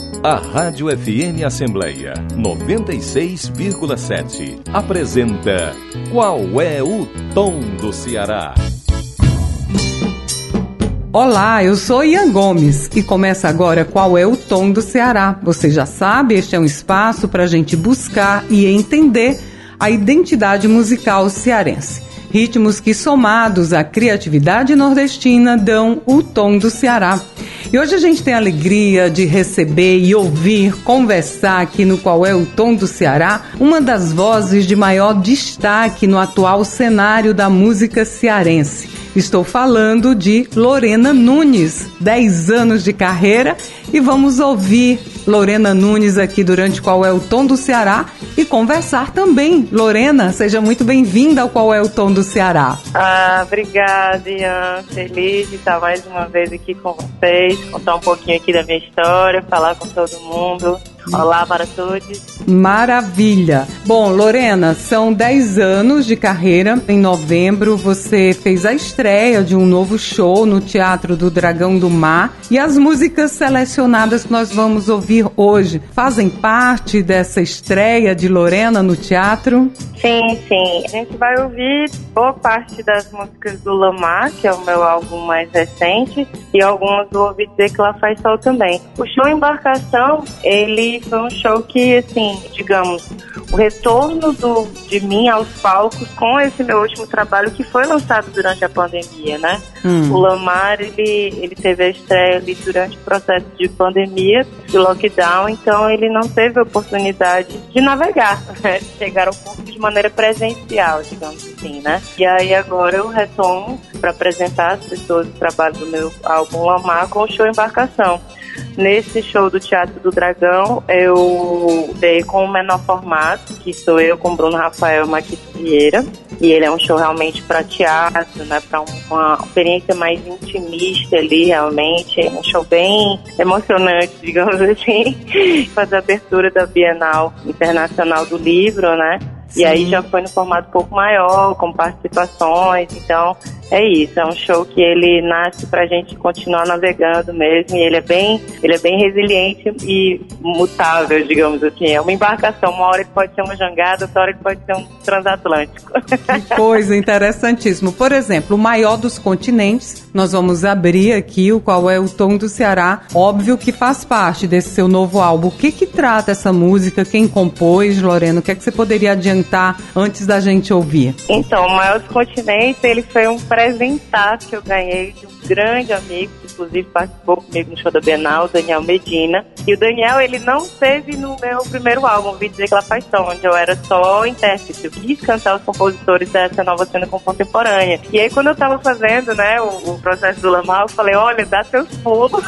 A Rádio FM Assembleia 96,7 apresenta Qual é o Tom do Ceará? Olá, eu sou Ian Gomes e começa agora Qual é o Tom do Ceará. Você já sabe, este é um espaço para a gente buscar e entender a identidade musical cearense. Ritmos que, somados à criatividade nordestina, dão o tom do Ceará. E hoje a gente tem a alegria de receber e ouvir, conversar aqui no Qual é o Tom do Ceará, uma das vozes de maior destaque no atual cenário da música cearense. Estou falando de Lorena Nunes, 10 anos de carreira, e vamos ouvir Lorena Nunes aqui durante Qual é o Tom do Ceará e conversar também. Lorena, seja muito bem-vinda ao Qual é o Tom do Ceará. Obrigada, Ian. Feliz de estar mais uma vez aqui com vocês, contar um pouquinho aqui da minha história, falar com todo mundo. Olá para todos. Maravilha. Bom, Lorena, são 10 anos de carreira. Em novembro você fez a estreia de um novo show no Teatro do Dragão do Mar. E as músicas selecionadas que nós vamos ouvir hoje fazem parte dessa estreia de Lorena no teatro? Sim. A gente vai ouvir boa parte das músicas do Lamar, que é o meu álbum mais recente, e algumas do Ouvi Dizer que Lá Faz Sol também. O show Embarcação, ele foi um show que, assim, digamos, o retorno de mim aos palcos com esse meu último trabalho que foi lançado durante a pandemia, né? O Lamar, ele teve a estreia ali durante o processo de pandemia, de lockdown, então ele não teve a oportunidade de navegar, né? De chegar ao público de maneira presencial, digamos assim, né? E aí agora eu retomo para apresentar às pessoas o trabalho do meu álbum Lamar com o show Embarcação. Nesse show do Teatro do Dragão, eu dei com o menor formato, que sou eu com Bruno Rafael Maquito Vieira. E ele é um show realmente para teatro, né? Para uma experiência mais intimista ali, realmente. É um show bem emocionante, digamos assim. Fazer a abertura da Bienal Internacional do Livro, né? Sim. E aí já foi no formato um pouco maior, com participações, então é isso, é um show que ele nasce pra gente continuar navegando mesmo, e ele é bem resiliente e mutável, digamos assim, é uma embarcação, uma hora que pode ser uma jangada, outra hora que pode ser um transatlântico. Que coisa interessantíssimo. Por exemplo, o maior dos continentes, nós vamos abrir aqui o Qual é o Tom do Ceará, óbvio que faz parte desse seu novo álbum. O que trata essa música, quem compôs, Lorena, o que é que você poderia adiantar antes da gente ouvir? Então, o maior dos continentes, ele foi um presentaço que eu ganhei de um grande amigo, que inclusive participou comigo no show da Bienal, Daniel Medina. E o Daniel, ele não esteve no meu primeiro álbum, Ouvi Dizer que Lá Faz Sol, onde eu era só intérprete. Eu quis cantar os compositores dessa nova cena contemporânea. E aí, quando eu tava fazendo, né, o processo do Lamar, eu falei, olha, dá seus pulos.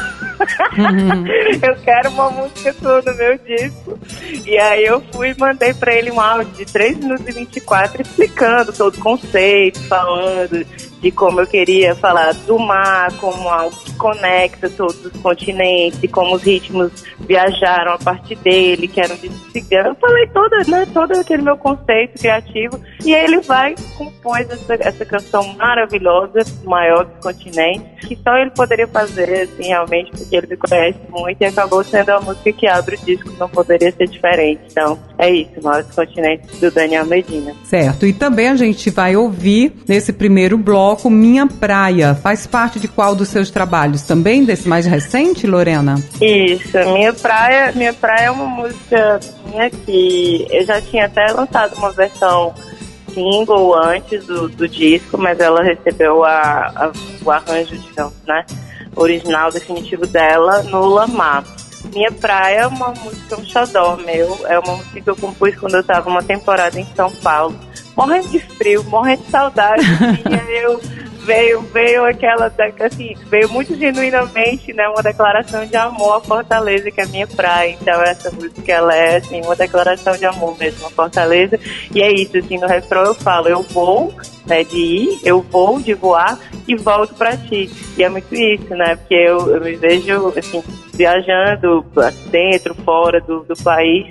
Eu quero uma música sua no meu disco. E aí eu fui e mandei pra ele um áudio de 3 minutos e 24 explicando todo o conceito, falando de como eu queria falar do mar, como algo que conecta todos os continentes, e como os ritmos viajaram a partir dele, que era um disco cigano. Eu falei todo aquele meu conceito criativo, e ele vai compôs essa canção maravilhosa, Maior dos Continentes, que só ele poderia fazer, assim, realmente, porque ele me conhece muito, e acabou sendo a música que abre o disco, não poderia ser diferente. Então, é isso, Maior dos Continentes, do Daniel Medina. Certo, e também a gente vai ouvir, nesse primeiro bloco, Minha Praia. Faz parte de qual dos seus trabalhos? Também desse mais recente, Lorena? Isso, Minha Praia é uma música minha que eu já tinha até lançado uma versão single antes do disco, mas ela recebeu o arranjo, digamos, né, original, definitivo dela no Lamar. Minha Praia é uma música, um xodó meu, é uma música que eu compus quando eu estava uma temporada em São Paulo, morrendo de frio, morrendo de saudade, e aí veio aquela, assim, veio muito genuinamente, né, uma declaração de amor à Fortaleza, que é a minha praia. Então essa música, ela é, assim, uma declaração de amor mesmo à Fortaleza, e é isso, assim, no refrão eu falo, eu vou, né, de ir, eu vou de voar e volto pra ti. E é muito isso, né, porque eu me vejo, assim, viajando dentro, fora do país,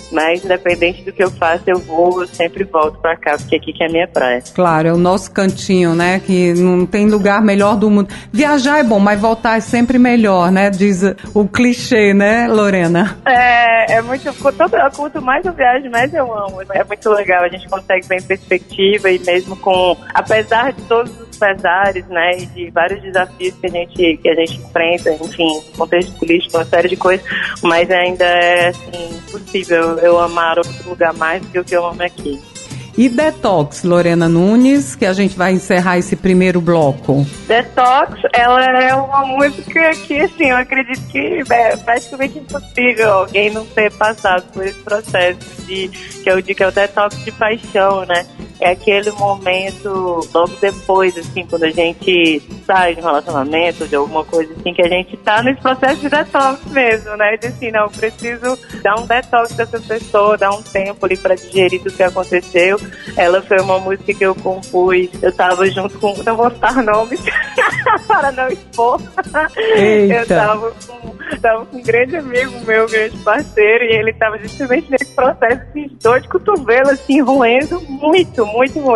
Mas independente do que eu faço, eu sempre volto pra cá, porque aqui que é a minha praia. Claro, é o nosso cantinho, né? Que não tem lugar melhor do mundo. Viajar é bom, mas voltar é sempre melhor, né? Diz o clichê, né, Lorena? É muito... Quanto mais eu viajo, mais eu amo. É muito legal, a gente consegue ver em perspectiva e mesmo com... Apesar de todos os pesares, né? E de vários desafios que a gente enfrenta, enfim, contexto político, uma série de coisas, mas ainda é, assim, impossível eu amar outro lugar mais do que o que eu amo aqui. E Detox, Lorena Nunes, que a gente vai encerrar esse primeiro bloco. Detox, ela é uma música que, assim, eu acredito que é praticamente impossível alguém não ter passado por esse processo que é o detox de paixão, né? É aquele momento logo depois, assim, quando a gente sai de um relacionamento, de alguma coisa assim, que a gente tá nesse processo de detox mesmo, né? De assim, não, preciso dar um detox dessa pessoa, dar um tempo ali pra digerir tudo que aconteceu. Ela foi uma música que eu compus, eu tava junto com, não vou citar nomes para não expor. Eita. Eu tava com um grande amigo meu, grande parceiro, e ele tava justamente nesse processo de dor de cotovelo, assim, roendo muito.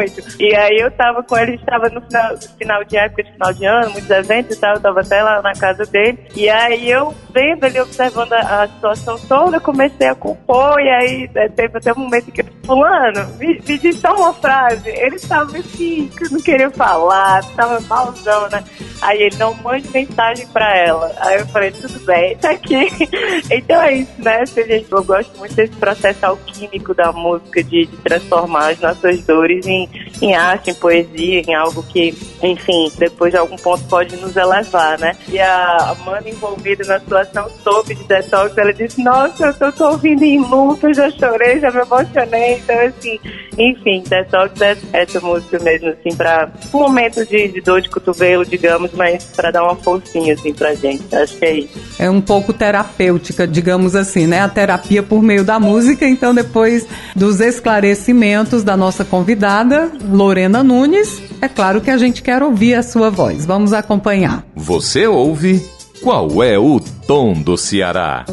E aí eu tava com ele, a gente tava no final de ano, muitos eventos e tal, eu tava até lá na casa dele, e aí eu vendo ele, observando a situação toda, comecei a compor, e aí teve até um momento que eu disse, fulano, me diz só uma frase. Ele tava assim, que eu não queria falar, tava malzão, né? Aí ele, não mande mensagem pra ela. Aí eu falei, tudo bem, tá aqui. Então é isso, né? Eu gosto muito desse processo alquímico da música, de transformar as nossas dores em arte, em poesia, em algo que, enfim, depois de algum ponto pode nos elevar, né? E a Amanda envolvida na situação soube de detox, ela disse, nossa, eu tô ouvindo em luto, eu já chorei, já me emocionei. Então, assim, enfim, detox é essa música mesmo, assim, pra momentos de dor de cotovelo, digamos, mas pra dar uma forcinha, assim, pra gente. Acho que é isso. É um pouco terapêutica, digamos assim, né? A terapia por meio da música. Então, depois dos esclarecimentos da nossa convidada, Lorena Nunes, é claro que a gente quer ouvir a sua voz. Vamos acompanhar. Você ouve Qual é o Tom do Ceará?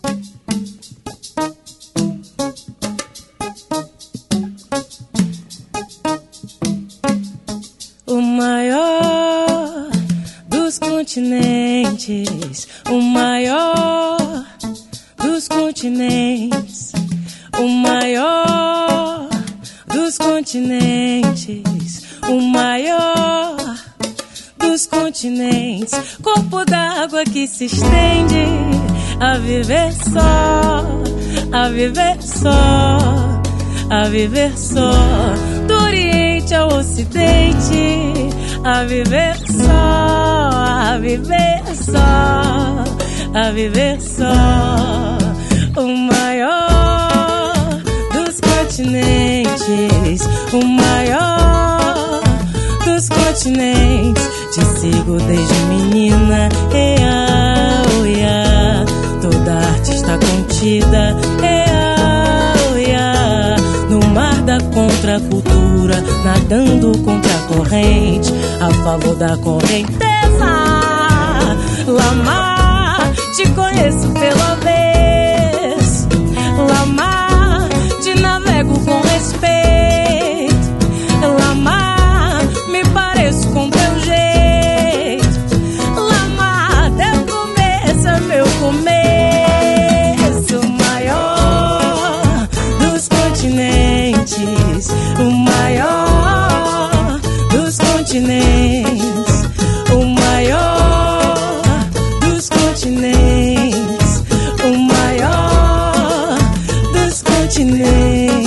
O maior dos continentes, o maior dos continentes, o maior dos continentes, o maior dos continentes, corpo d'água que se estende a viver só, a viver só, a viver só, do Oriente ao Ocidente, a viver só, a viver só, a viver só, o maior dos continentes, o maior dos continentes, te sigo desde menina, ea, oia, toda arte está contida, ea, oia, no mar da contracultura, nadando contra a corrente, a favor da correnteza, Lamar, te conheço pela vez, Lamar, te navego com respeito, Lamar, me pareço com teu jeito, Lamar, teu começo é meu começo, o maior dos continentes, o maior dos continentes, o maior dos continentes, o maior dos continentes.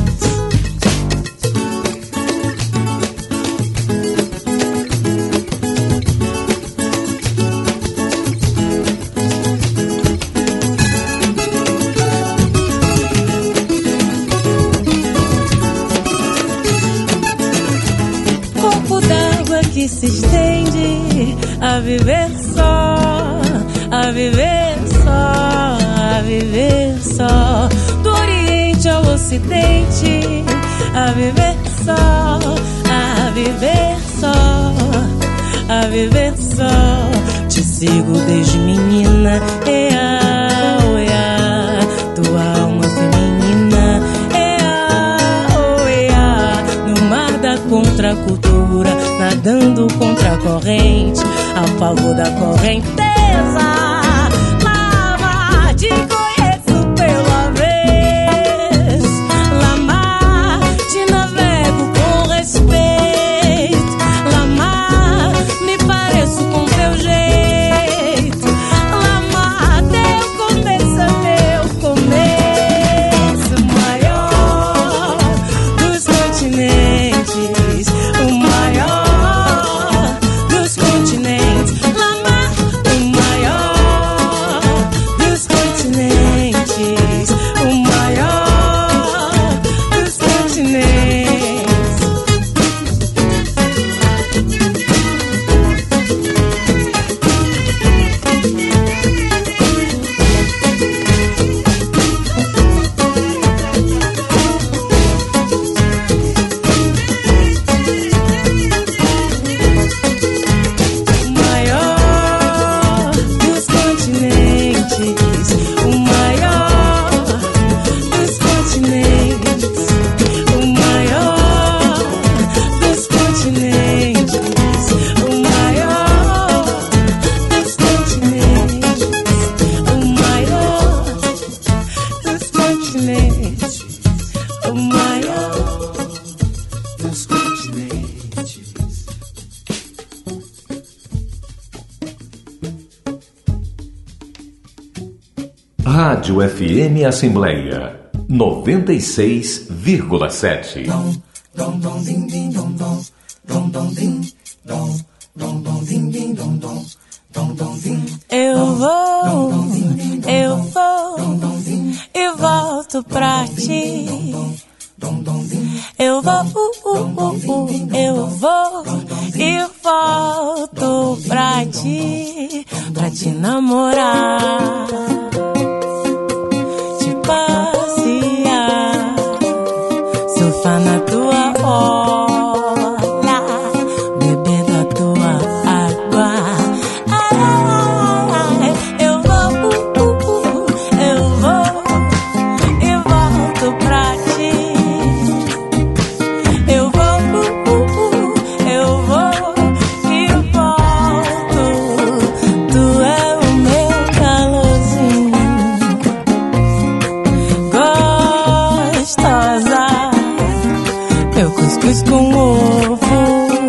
Corpo d'água que se estende a viver só, a viver só, a viver só, do Oriente ao Ocidente, a viver só, a viver só, a viver só, te sigo desde menina, ea, oia, tua alma feminina. nadando contra a corrente, a favor da correnteza. Lama, te conheço pela vez. Lama, te navego com respeito. Lama, me pareço com teu jeito. Lama, teu começo é meu começo. Maior dos continentes, o maior dos continentes. Lama, o maior dos continentes, o maior dos continentes. O maior dos continentes, o maior dos continentes, o maior dos continentes, o maior dos continentes, o maior dos continentes. Rádio FM Assembleia 96,7. Eu vou e volto pra ti. Eu vou e volto pra te namorar, te passear, surfar na tua orla, beber da tua água. Eu vou e volto pra ti. Eu vou e volto. Tu é o meu calorzinho, gostosa. Meu cuscuz com ovo,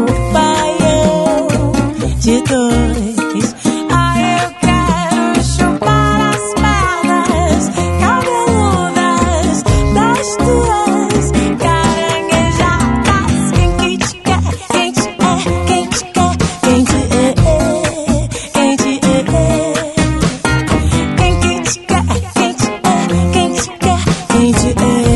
baião de dois. Ai, eu quero chupar as pernas cabeludas das tuas caranguejadas. Quem que te quer, quem te é, quem te quer, quem te é, quem te é. Quem que te quer, quem te é, quem te quer, quem te é.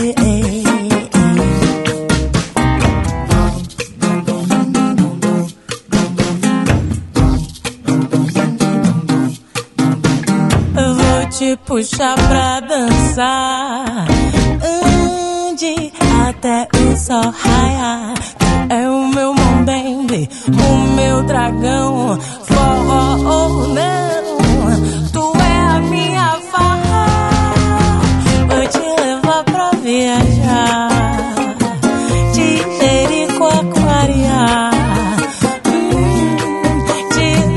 Eu vou te puxar pra dançar, ande até o sol raiar. Tu é o meu mambembe, o meu dragão, forró ou não, tu é a minha farra. Vou te levar pra viajar, te jericoacoariar, te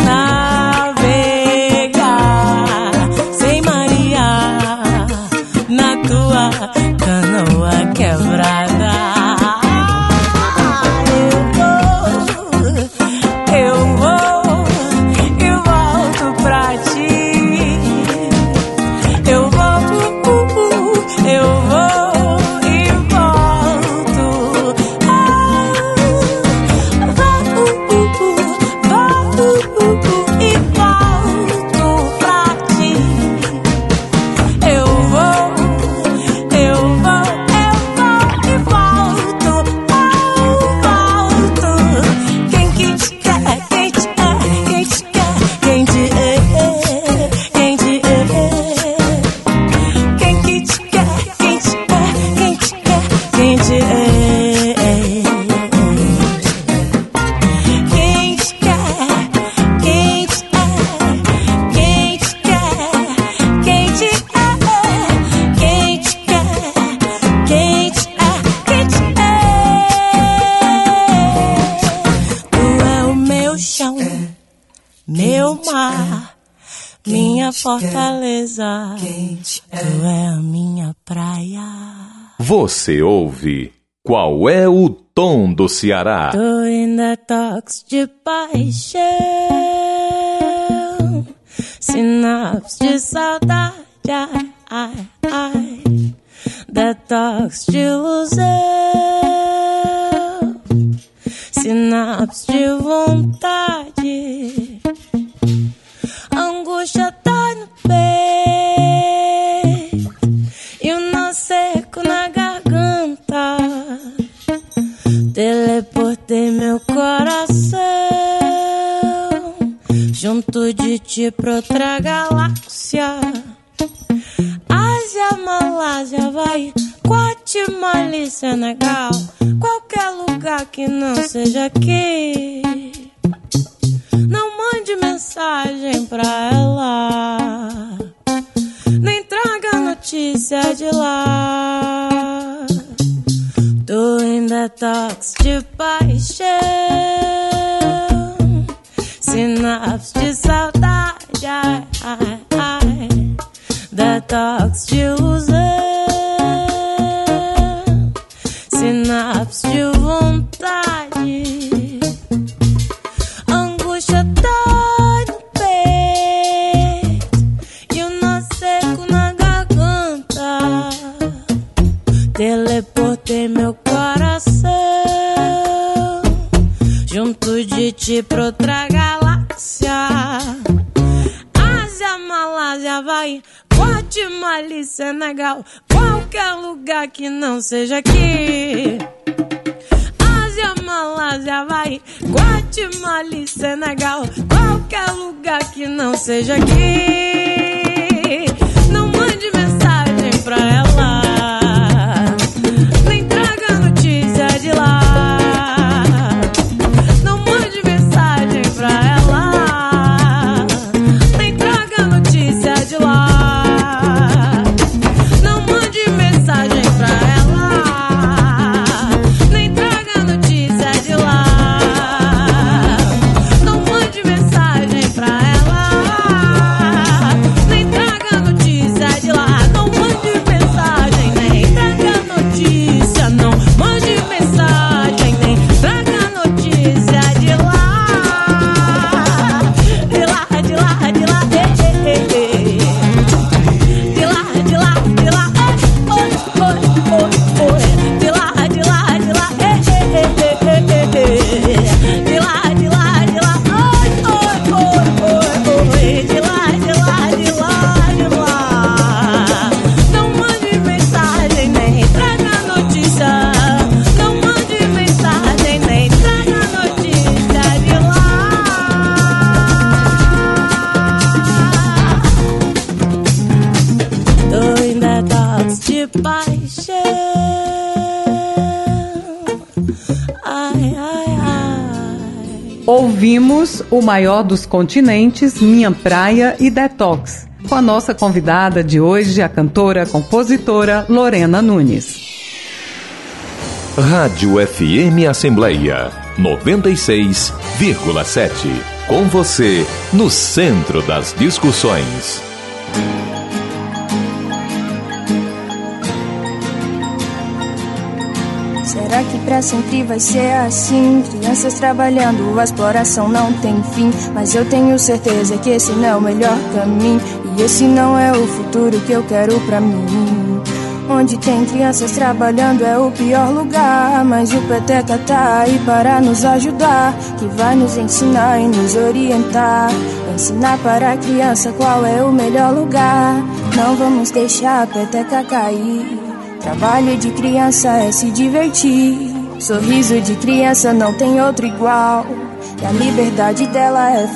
navegar sem Maria na tua canoa quebrada. Eu vou e volto pra ti. Eu vou minha fortaleza, tu é a minha praia. Você ouve Qual é o Tom do Ceará? Tô em detox de paixão, sinapse de saudade, ai, ai, ai. Detox de ilusão, sinapse de vontade. Angústia tá no peito e o nó seco na garganta. Teleportei meu coração junto de ti pra outra galáxia. Ásia, Malásia, Havaí, Guatemala, Senegal, qualquer lugar que não seja aqui. Não mande mensagem pra ela, nem traga notícia de lá. Tô em detox de paixão, sinapse de saudade, ai, ai, ai. Detox de ilusão, sinapse de vontade. Angústia tá no peito e o nó seco na garganta. Teleportei meu coração junto de ti pra outra galáxia. Ásia, Malásia, Havaí, Guatemala, Senegal, qualquer lugar que não seja aqui. Ásia, Malásia, Havaí, Guatemala, Senegal, qualquer lugar que não seja aqui. Não mande mensagem pra ela, nem traga notícia de lá. Não mande mensagem pra ela, nem traga notícia de lá. Ouvimos o maior dos continentes, Minha Praia e Detox, com a nossa convidada de hoje, a cantora, compositora Lorena Nunes. Rádio FM Assembleia 96,7. Com você, no centro das discussões. Será que pra sempre vai ser assim? Crianças trabalhando, a exploração não tem fim. Mas eu tenho certeza que esse não é o melhor caminho, e esse não é o futuro que eu quero pra mim. Onde tem crianças trabalhando é o pior lugar, mas o Peteca tá aí para nos ajudar, que vai nos ensinar e nos orientar. Ensinar para a criança qual é o melhor lugar. Não vamos deixar a Peteca cair. Trabalho de criança é se divertir. Sorriso de criança não tem outro igual, e a liberdade dela é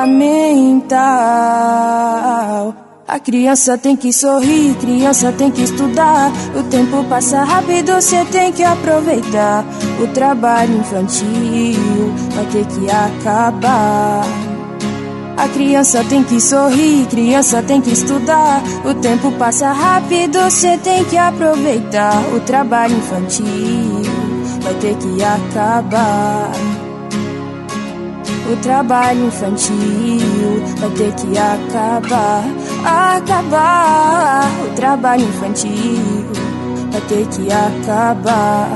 fundamental. A criança tem que sorrir, criança tem que estudar. O tempo passa rápido, cê tem que aproveitar. O trabalho infantil vai ter que acabar. A criança tem que sorrir, criança tem que estudar. O tempo passa rápido, cê tem que aproveitar. O trabalho infantil vai ter que acabar. O trabalho infantil vai ter que acabar. acabar. O trabalho infantil vai ter que acabar.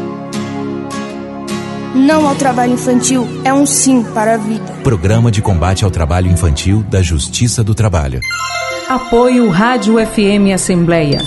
Não ao trabalho infantil, é um sim para a vida. Programa de combate ao trabalho infantil da Justiça do Trabalho. Apoio Rádio FM Assembleia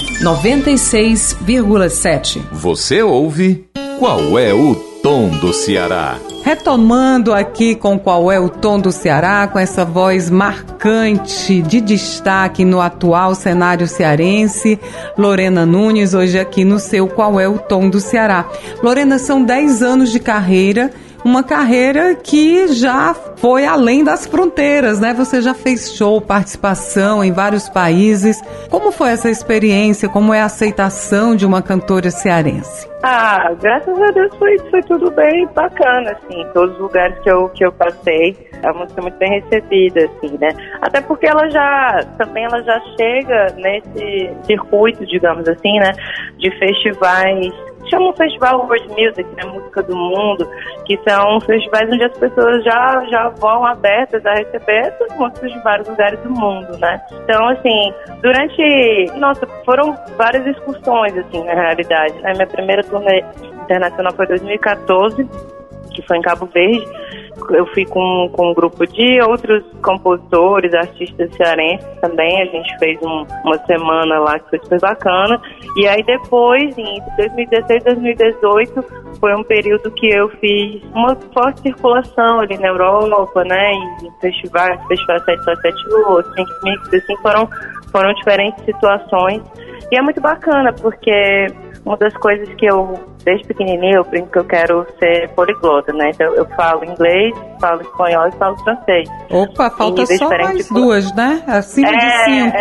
96,7. Você ouve Qual é o Tom do Ceará? Retomando aqui com Qual é o Tom do Ceará, com essa voz marcante de destaque no atual cenário cearense, Lorena Nunes, hoje aqui no seu Qual é o Tom do Ceará. Lorena, são 10 anos de carreira, uma carreira que já foi além das fronteiras, né? Você já fez show, participação em vários países. Como foi essa experiência? Como é a aceitação de uma cantora cearense? Graças a Deus foi tudo bem bacana, assim, todos os lugares que eu passei, a música é muito bem recebida, assim, né, até porque ela já chega nesse circuito, digamos assim, né, de festivais, chama um festival World Music, né, Música do Mundo, que são festivais onde as pessoas já vão abertas a receber essas músicas de vários lugares do mundo, né. Então, assim, foram várias excursões, assim, na realidade, né. Minha primeira turnê internacional foi em 2014, que foi em Cabo Verde. Eu fui com um grupo de outros compositores, artistas cearenses também. A gente fez uma semana lá que foi super bacana. E aí depois, em 2016, 2018, foi um período que eu fiz uma forte circulação ali na Europa, né? Em festivais 777 Lua, Think Mix, assim, foram diferentes situações. E é muito bacana, porque uma das coisas que eu, desde pequenininha, eu brinco que eu quero ser poliglota, né? Então eu falo inglês, falo espanhol e falo francês. Opa, falta só mais duas, né? Acima de 5.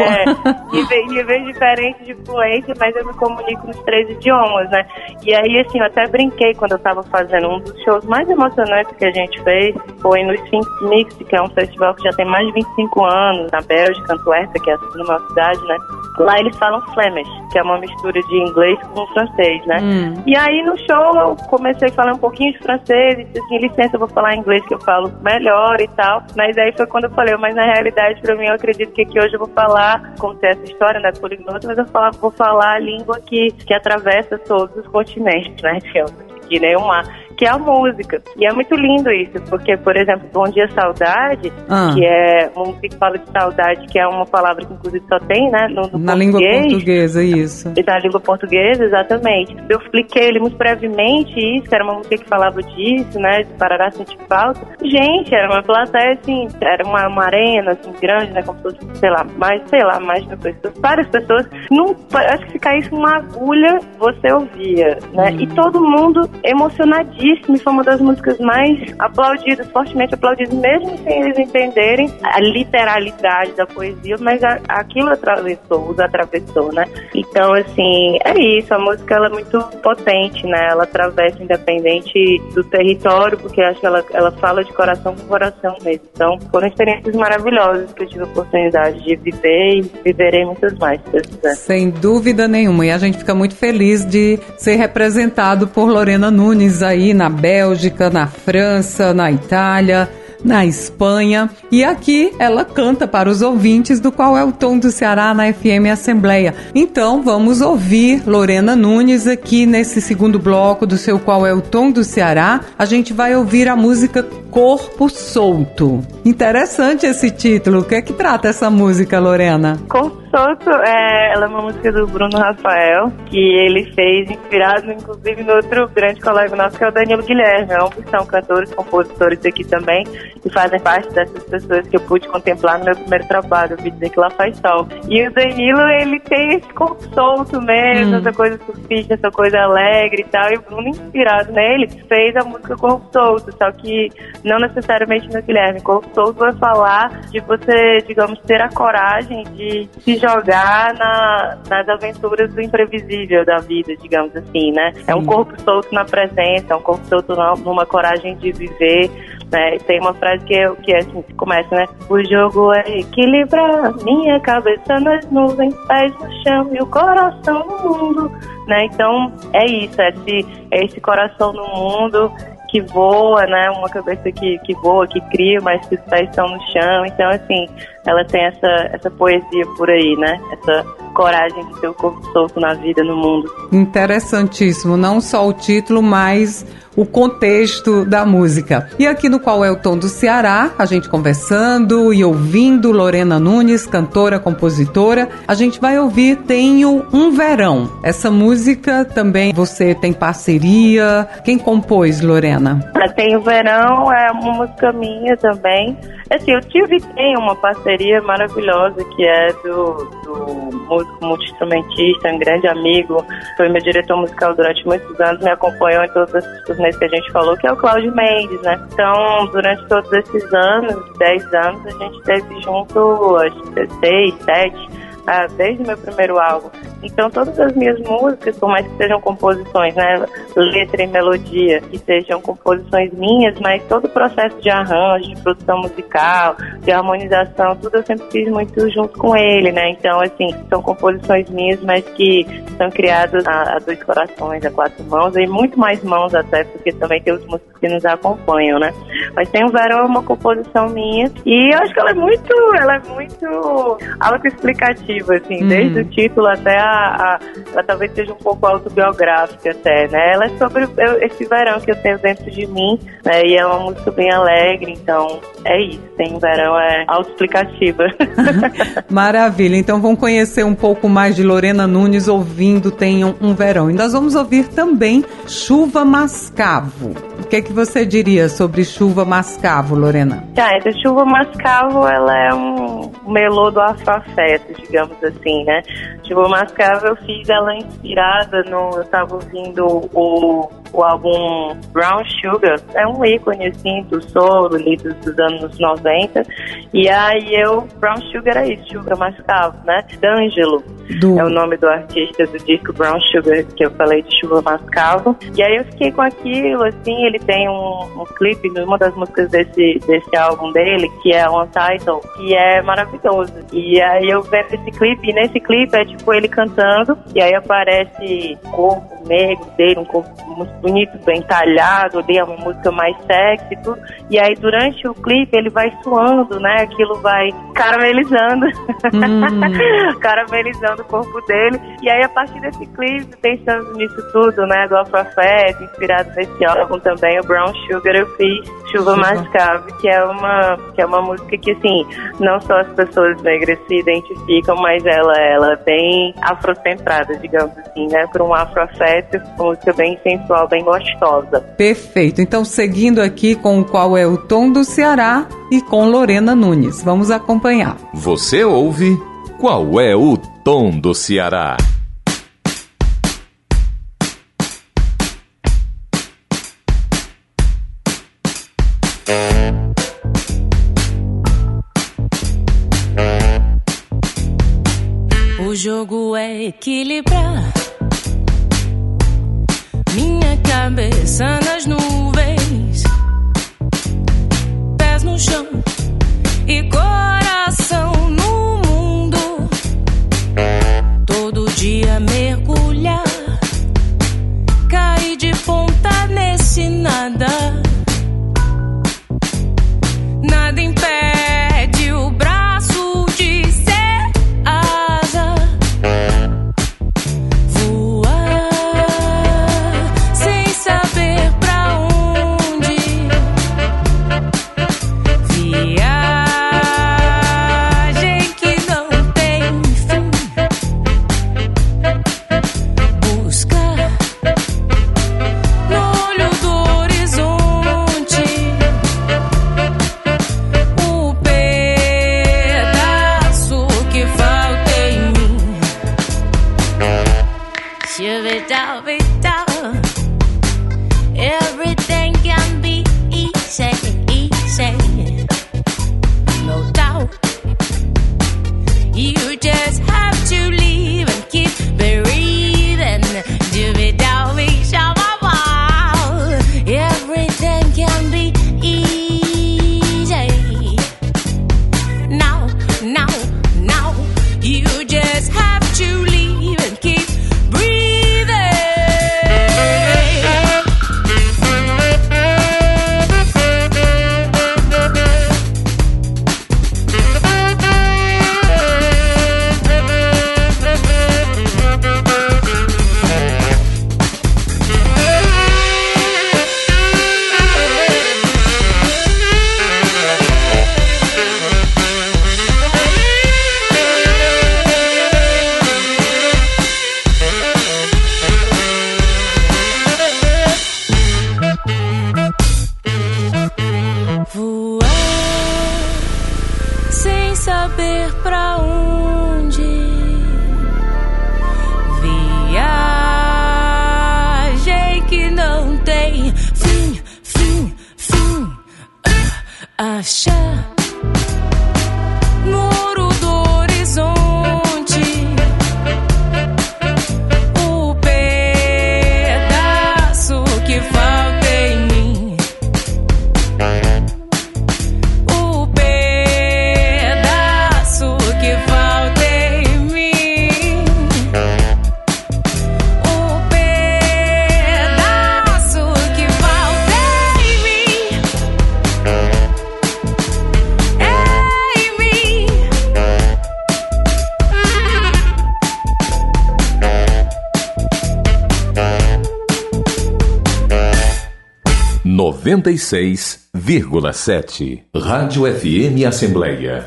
Níveis diferentes de fluência, mas eu me comunico nos 3 idiomas, né? E aí, assim, eu até brinquei quando eu tava fazendo um dos shows mais emocionantes que a gente fez, foi no Think Mix, que é um festival que já tem mais de 25 anos, na Bélgica, Antuérpia, que é a segunda cidade, né? Lá eles falam Flemish, que é uma mistura de inglês com francês, né? E aí no show eu comecei a falar um pouquinho de francês, e disse assim, licença, eu vou falar inglês que eu falo melhor e tal. Mas aí foi quando eu falei, mas na realidade pra mim eu acredito que aqui hoje eu vou falar, como tem essa história, né, poliglota, mas eu vou falar a língua que atravessa todos os continentes, né? Que nem o mar, que é a música. E é muito lindo isso, porque, por exemplo, Bom Dia Saudade, que é uma música que fala de saudade, que é uma palavra que inclusive só tem, né, no na língua portuguesa, isso. E na língua portuguesa, exatamente. Eu expliquei ele muito brevemente isso, era uma música que falava disso, né, de Parará Sentir Falta. Gente, era uma plateia, assim, era uma arena, assim, grande, né, como se fosse, mais de 1.000 pessoas. Várias pessoas, acho que se caísse uma agulha, você ouvia, né, e todo mundo emocionadíssimo, e foi uma das músicas mais aplaudidas, fortemente aplaudidas, mesmo sem eles entenderem a literalidade da poesia, mas aquilo os atravessou, né? Então, assim, é isso, a música ela é muito potente, né? Ela atravessa independente do território, porque acho que ela fala de coração com coração mesmo. Então, foram experiências maravilhosas que eu tive a oportunidade de viver e viverei muitas mais, se Deus quiser. Sem dúvida nenhuma, e a gente fica muito feliz de ser representado por Lorena Nunes aí na Bélgica, na França, na Itália, na Espanha. E aqui ela canta para os ouvintes do Qual é o Tom do Ceará na FM Assembleia. Então vamos ouvir Lorena Nunes aqui nesse segundo bloco do seu Qual é o Tom do Ceará. A gente vai ouvir a música Corpo Solto. Interessante esse título. O que é que trata essa música, Lorena? Corpo Solto, ela é uma música do Bruno Rafael, que ele fez inspirado, inclusive, no outro grande colega nosso, que é o Danilo Guilherme. Ambos são cantores, compositores aqui também, que fazem parte dessas pessoas que eu pude contemplar no meu primeiro trabalho, eu vi dizer que lá faz sol. E o Danilo, ele tem esse corpo solto mesmo, essa coisa surfista, essa coisa alegre e tal, e o Bruno, inspirado nele, fez a música Corpo Solto, só que não necessariamente no Guilherme. Corpo Solto vai falar de você, digamos, ter a coragem de se jogar nas aventuras do imprevisível da vida, digamos assim, né? É um corpo solto na presença, é um corpo solto numa coragem de viver, né? Tem uma frase que é assim, começa, né? O jogo é equilibrar minha cabeça nas nuvens, pés no chão e o coração no mundo, né? Então, é isso, é esse coração no mundo que voa, né? Uma cabeça que voa, que cria, mas que os pés estão no chão. Então, assim, ela tem essa poesia por aí, né? Essa coragem de ter o corpo solto na vida, no mundo. Interessantíssimo, não só o título, mas o contexto da música. E aqui no Qual é o Tom do Ceará, a gente conversando e ouvindo Lorena Nunes, cantora, compositora, a gente vai ouvir Tenho um Verão. Essa música também você tem parceria. Quem compôs, Lorena? Tenho Verão é uma música minha também. Assim, eu tenho uma parceria maravilhosa que é do músico multi-instrumentista, um grande amigo, foi meu diretor musical durante muitos anos, me acompanhou em todas as turnês que a gente falou, que é o Cláudio Mendes, né? Então, durante todos esses anos, 10 anos, a gente esteve junto, acho que 6, 7, desde o meu primeiro álbum. Então, todas as minhas músicas, por mais que sejam composições, né, letra e melodia, que sejam composições minhas, mas todo o processo de arranjo, de produção musical, de harmonização, tudo eu sempre fiz muito junto com ele, né? Então, assim, são composições minhas, mas que são criadas a 2 corações, a 4 mãos, e muito mais mãos até, porque também tem os músicos que nos acompanham, né? Mas Tenho um Verão é uma composição minha, e eu acho que ela é muito autoexplicativa, assim, desde o título até ela talvez seja um pouco autobiográfica até, né? Ela é sobre esse verão que eu tenho dentro de mim, né? E é uma música bem alegre, então é isso. Tenho um Verão é autoexplicativa. Maravilha, então vamos conhecer um pouco mais de Lorena Nunes ouvindo Tenho um Verão. E nós vamos ouvir também Chuva Mascavo. O que é que você diria sobre Chuva Mascavo, Lorena? Essa Chuva Mascavo, ela é um melô do afroafeto, digamos assim, né? Chuva Mascavo eu fiz ela inspirada eu tava ouvindo o álbum Brown Sugar, é um ícone assim do soul dos anos 90, e aí Brown Sugar é isso, Chuva Mascavo, né? D'Angelo é o nome do artista do disco Brown Sugar, que eu falei de Chuva Mascavo, e aí eu fiquei com aquilo, assim, ele tem um clipe, uma das músicas desse álbum dele, que é Untitled, que é maravilhoso, e aí eu vendo esse clipe, e nesse clipe é tipo ele cantando, e aí aparece o corpo negro dele, um corpo muito bonito, bem talhado, ali é uma música mais sexy e tudo, e aí durante o clipe ele vai suando, né, aquilo vai caramelizando caramelizando o corpo dele, e aí a partir desse clipe, pensando nisso tudo, né, do afroafeto, inspirado nesse álbum também, o Brown Sugar, eu fiz Chuva Mascavo, que é uma música que, assim, não só as pessoas negras se identificam, mas ela é bem afrocentrada, digamos assim, né, por um afroafeto, uma música bem sensual, bem gostosa. Perfeito, então seguindo aqui com Qual é o Tom do Ceará e com Lorena Nunes, vamos acompanhar. Você ouve Qual é o Tom do Ceará? O jogo é equilibrar minha cabeça nas nuvens, pés no chão e coração no mundo. Todo dia mergulhar, cair de ponta nesse nada. Nada impede o braço de ser asa. Voar sem saber pra onde. Viagem que não tem fim. Buscar no olho do horizonte o pedaço que falta em mim. Shoo-be-dow, everything can be easy, easy. No doubt. You just have to live and keep breathing. Shoo-be-dow, everything can be easy. Now, now, now. You just have to live and keep breathing. marcha, muro do horizonte, o pedaço que falta em mim, o pedaço que falta em mim, o pedaço que falta em mim, em mim. 96,7 Rádio FM Assembleia.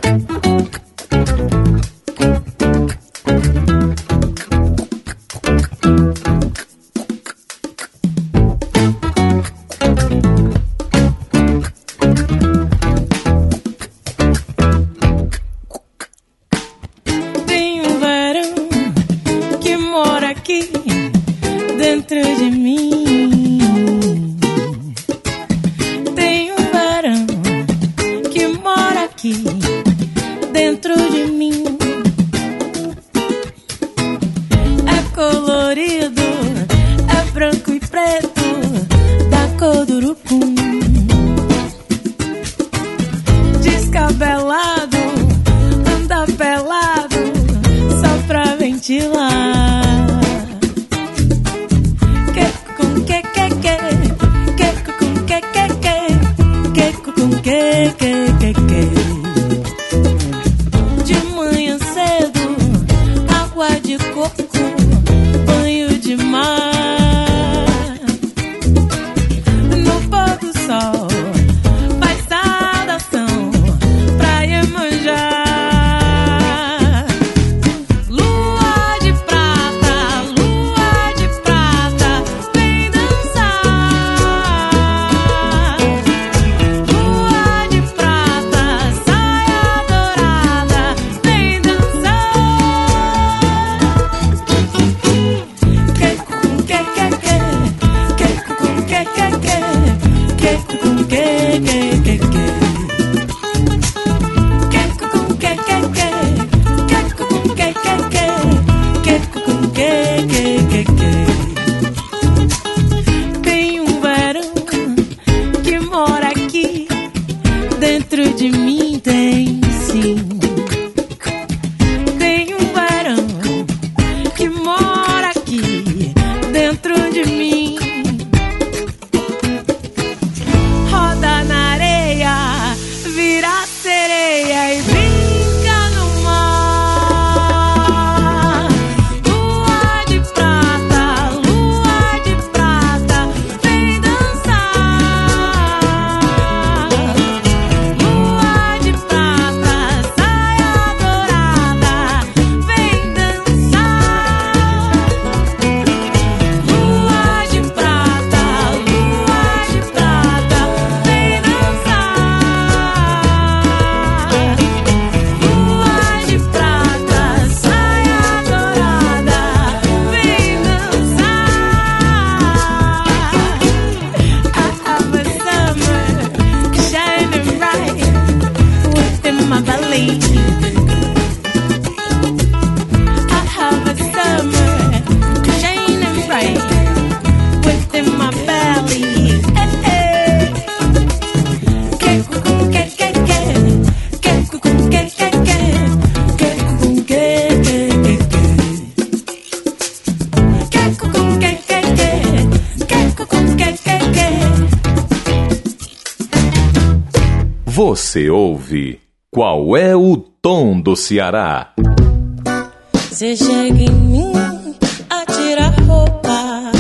Tem um varão que mora aqui dentro de mim. Tem um varão que mora aqui dentro de mim. É colorido, é branco e preto, da cor do urucum. Descabelado, anda pelado, só pra ventilar. Que com que com que. De manhã cedo, água de coco, banho de mar. No pôr do sol, faz saudação pra Iemanjá. Lua de prata, vem dançar. Lua de prata, saia dourada, vem dançar. Que com que Tem um varão que mora aqui dentro de mim, tem sim. Tem um varão que mora aqui dentro de mim. Roda na areia, vira sereia e brinca no mar. Lua de prata, vem dançar. Lua de prata, saia dourada, vem dançar. Lua de prata, vem dançar. Lua de prata, saia dourada, vem dançar. I have a summer shining bright within my belly. I have a summer shining bright within my belly. Você ouve Qual é o Tom do Ceará? Você chega em mim a tirar roupa,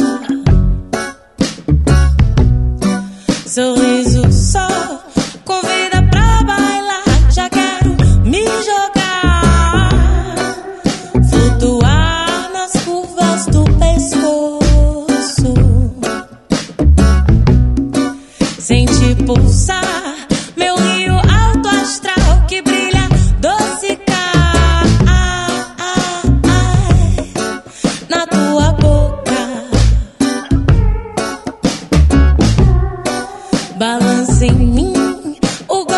sorriso só, convida pra bailar. Já quero me jogar, flutuar nas curvas do pescoço, sentir pulsar meu rio alto astral que brilha docicar na tua boca. Balança em mim o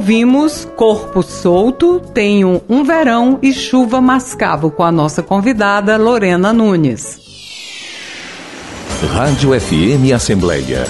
ouvimos Corpo Solto, Tenho um Verão e Chuva Mascavo, com a nossa convidada Lorena Nunes. Rádio FM Assembleia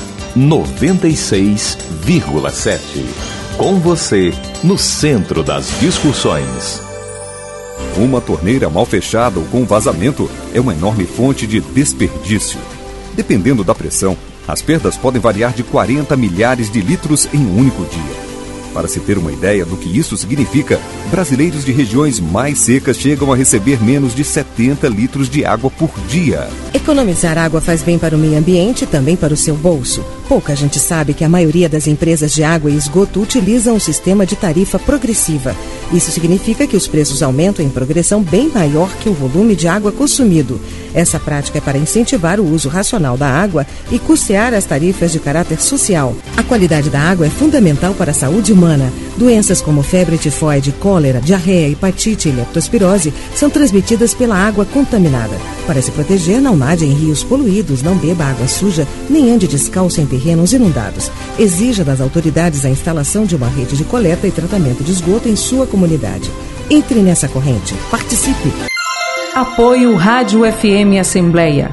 96,7. Com você, no centro das discussões. Uma torneira mal fechada ou com vazamento é uma enorme fonte de desperdício. Dependendo da pressão, as perdas podem variar de 40 milhares de litros em um único dia. Para se ter uma ideia do que isso significa, brasileiros de regiões mais secas chegam a receber menos de 70 litros de água por dia. Economizar água faz bem para o meio ambiente e também para o seu bolso. Pouca gente sabe que a maioria das empresas de água e esgoto utilizam um sistema de tarifa progressiva. Isso significa que os preços aumentam em progressão bem maior que o volume de água consumido. Essa prática é para incentivar o uso racional da água e custear as tarifas de caráter social. A qualidade da água é fundamental para a saúde humana. Doenças como febre tifoide, cólera, diarreia, hepatite e leptospirose são transmitidas pela água contaminada. Para se proteger, não nade em rios poluídos, não beba água suja, nem ande descalço em terrenos inundados. Exija das autoridades a instalação de uma rede de coleta e tratamento de esgoto em sua comunidade. Entre nessa corrente. Participe! Apoio Rádio FM Assembleia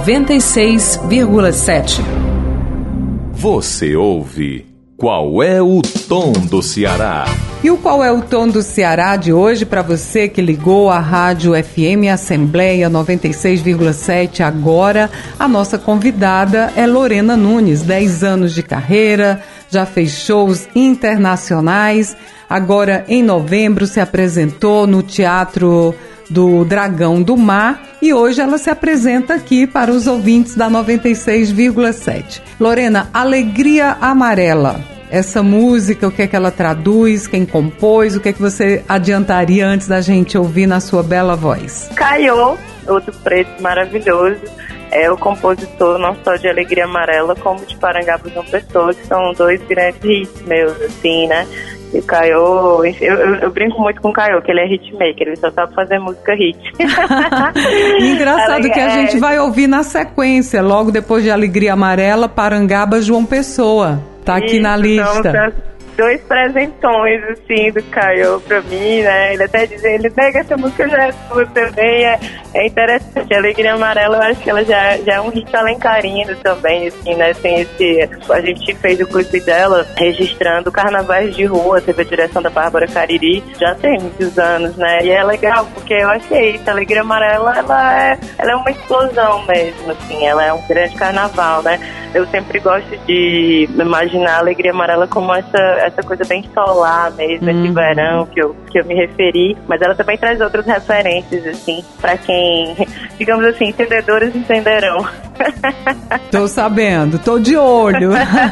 96,7. Você ouve Qual é o Tom do Ceará? E o Qual é o Tom do Ceará de hoje, para você que ligou a Rádio FM Assembleia 96,7 agora, a nossa convidada é Lorena Nunes, 10 anos de carreira, já fez shows internacionais, agora em novembro se apresentou no Teatro do Dragão do Mar e hoje ela se apresenta aqui para os ouvintes da 96,7. Lorena, Alegria Amarela, essa música, o que é que ela traduz, quem compôs, o que é que você adiantaria antes da gente ouvir na sua bela voz? Caiô, outro preto maravilhoso, é o compositor não só de Alegria Amarela, como de Parangaba João Pessoa, que são dois grandes hits meus, assim, né? E o Caiô, eu brinco muito com o Caiô, que ele é hitmaker, ele só sabe fazer música hit. Engraçado que a gente vai ouvir na sequência, logo depois de Alegria Amarela, Parangaba João Pessoa. Tá aqui na lista. Então, dois presentões, assim, do Caiô pra mim, né? Ele até diz, ele pega essa música, já é sua também, é interessante. A Alegria Amarela, eu acho que ela já é um hit alencarino também, assim, né? Tem a gente fez o clipe dela registrando carnavais de rua, teve a direção da Bárbara Cariri, já tem muitos anos, né? E é legal, porque eu acho que é isso, a Alegria Amarela, ela é uma explosão mesmo, assim, ela é um grande carnaval, né? Eu sempre gosto de imaginar a Alegria Amarela como essa coisa bem solar mesmo, esse verão que eu me referi, mas ela também traz outras referências, assim, pra quem, digamos assim, entendedores entenderão. Tô sabendo, tô de olho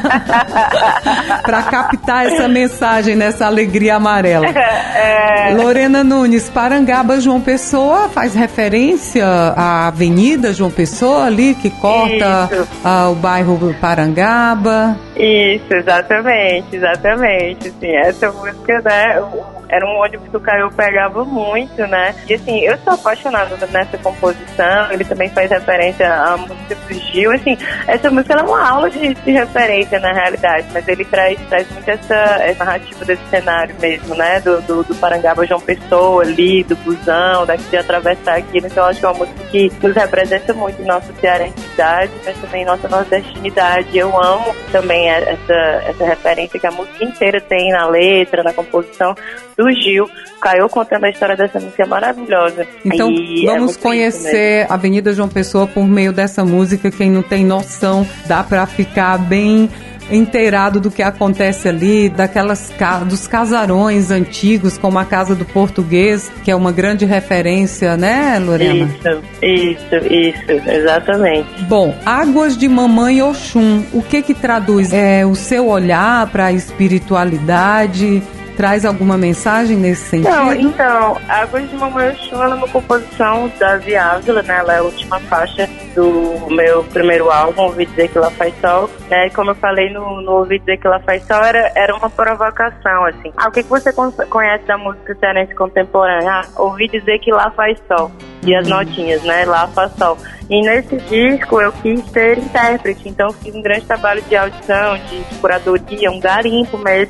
pra captar essa mensagem nessa Alegria Amarela. Lorena Nunes, Parangaba João Pessoa faz referência à Avenida João Pessoa ali, que corta o bairro Parangaba. Isso, exatamente, assim, essa música, né, era um ônibus que o Caiô pegava muito, né, e assim, eu sou apaixonada nessa composição, ele também faz referência à música do Gil, assim, essa música ela é uma aula de referência na realidade, mas ele traz muito essa narrativa desse cenário mesmo, né, do Parangaba João Pessoa ali, do busão, de atravessar aquilo, então eu acho que é uma música que nos representa muito nossa cearensidade, mas também nossa nordestinidade. Eu amo também essa referência que a música inteira tem na letra, na composição do Gil. Caiô contando a história dessa música é maravilhosa. Então vamos conhecer a Avenida João Pessoa por meio dessa música. Quem não tem noção, dá para ficar bem inteirado do que acontece ali, dos casarões antigos, como a Casa do Português, que é uma grande referência, né, Lorena? Isso, exatamente. Bom, Águas de Mamãe Oxum, o que traduz? É o seu olhar para a espiritualidade? Traz alguma mensagem nesse sentido? Então, Águas de Mamãe Oxum é uma composição da Ávila, né? Ela é a última faixa do meu primeiro álbum, Ouvi Dizer Que Lá Faz Sol, né? E como eu falei no Ouvi Dizer Que Lá Faz Sol, era uma provocação, assim. O que você conhece da música cearense contemporânea? Ouvi dizer que lá faz sol. E as notinhas, né? Lá faz sol. E nesse disco eu quis ser intérprete, então fiz um grande trabalho de audição, de curadoria, um garimpo mesmo,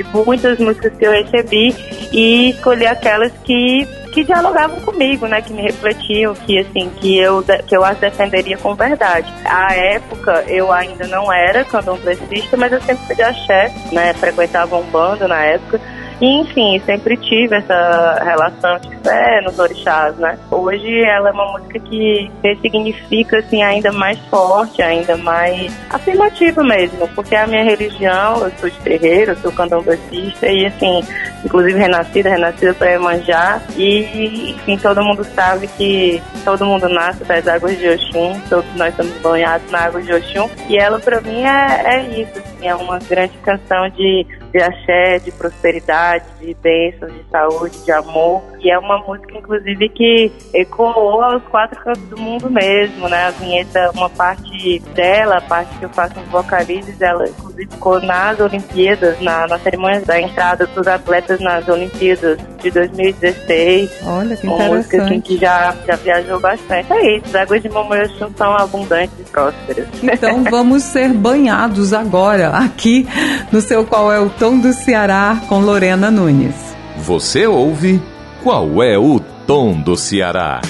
de muitas músicas que eu recebi e escolhi aquelas que dialogavam comigo, né, que me refletiam, que eu as defenderia com verdade. À época, eu ainda não era candomblessista, mas eu sempre fui de axé, né, frequentava um bando na época. E, enfim, sempre tive essa relação de fé nos orixás, né? Hoje ela é uma música que significa, assim, ainda mais forte, ainda mais afirmativa mesmo, porque a minha religião, eu sou de terreiro, eu sou candomblessista e, assim, inclusive renascida para Iemanjá, e, enfim, todo mundo sabe que todo mundo nasce das águas de Oxum, todos nós somos banhados na água de Oxum, e ela, pra mim, é isso, assim, é uma grande canção de axé, de prosperidade, de bênçãos, de saúde, de amor. E é uma música, inclusive, que ecoou aos 4 cantos do mundo mesmo, né? A vinheta, uma parte dela, a parte que eu faço nos vocalizes, ela, inclusive, ficou nas Olimpíadas, na cerimônia da entrada dos atletas nas Olimpíadas de 2016. Olha, que uma interessante. música, assim, que já viajou bastante. É isso, as águas de Momoyoshun são abundantes e prósperas. Então vamos ser banhados agora, aqui no seu Qual é o Tom do Ceará, com Lorena Nunes. Você ouve Qual é o Tom do Ceará?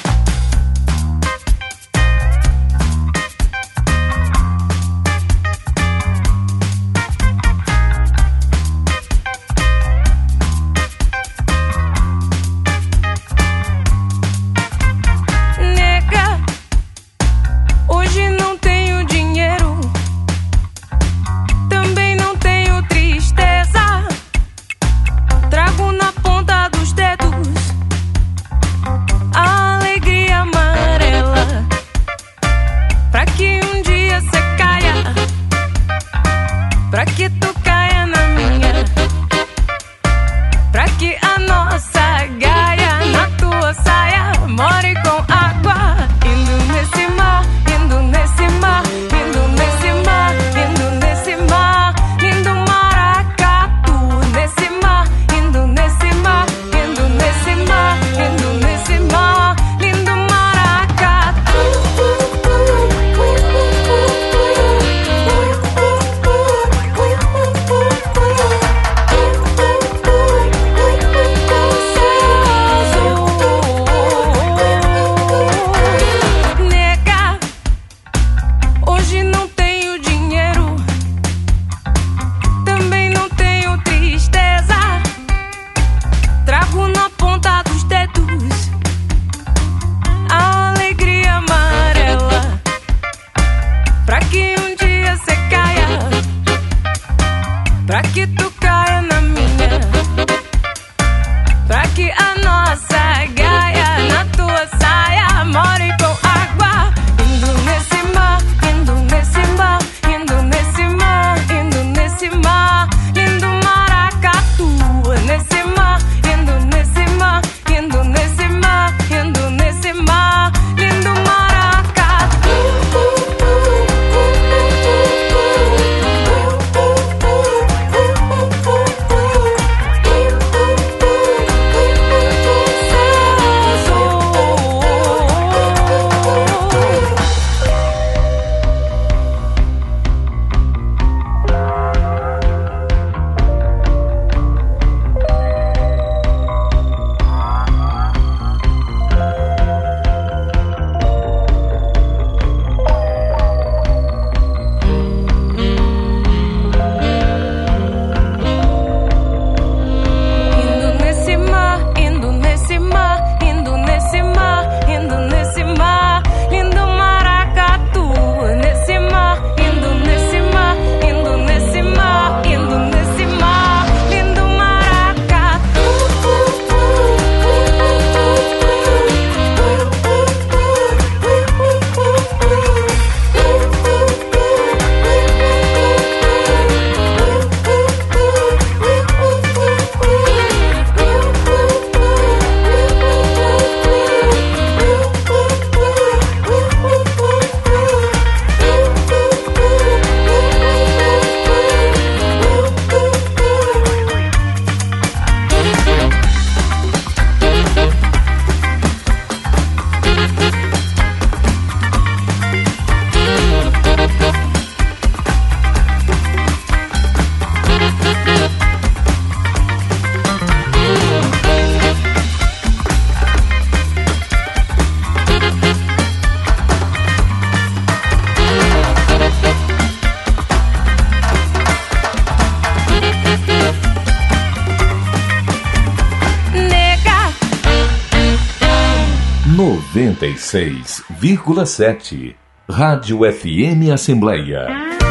96,7. Rádio FM Assembleia.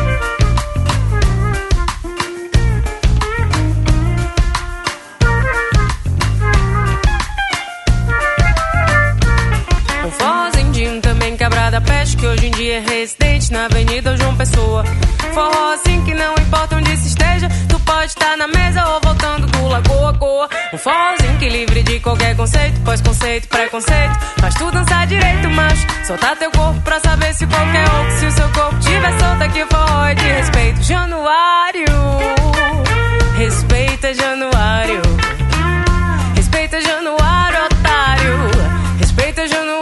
Um forrozindinho também quebrada peste, que hoje em dia é residente na Avenida João Pessoa. Forró assim que não importa onde se esteja, tu pode estar na mesa ou voltando do Lagoa Goa. Um forrozinho que livre de qualquer conceito, pós-conceito, preconceito, faz tu dançar direito, macho. Soltar teu corpo pra saber se qualquer outro, se o seu corpo tiver solto aqui, forró é de respeito. Januário, respeita Januário, respeita Januário, otário, respeita Januário.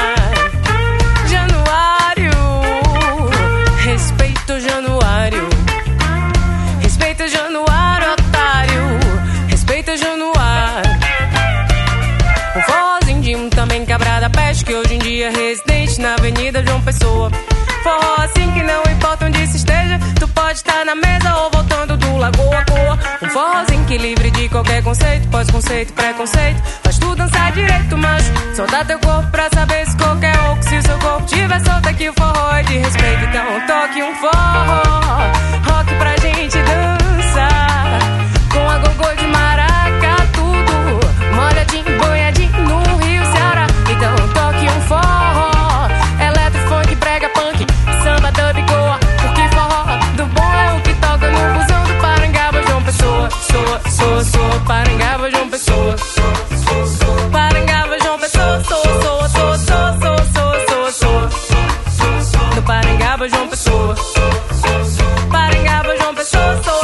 Januário, respeita Januário, respeita Januário, otário, respeita Januário. Um forrozinho também quebrada peste, que hoje em dia é residente na Avenida João Pessoa. Forró assim que não importa onde se esteja, tu pode estar na mesa ou voltando do Lagoa Goa. Um forrozinho que livre de qualquer conceito, pós-conceito, preconceito, faz tu dançar direito, macho. Soltar teu corpo pra saber se qualquer outro, se o seu corpo tiver solto aqui, o forró é de respeito. Então toque um forró, rock pra gente dançar, com a gogô de maraca, tudo molhadinho, banhadinho no Rio Ceará. Então toque um forró, eletro, funk, brega, punk, samba, dub, goa, porque forró do bom é o que toca no busão do Parangaba, João Pessoa. Soa, Parangaba, João Pessoa. Parangaba, João Pessoa. Soa, do Parangaba, João Pessoa. Parangaba, João Pessoa. Soa.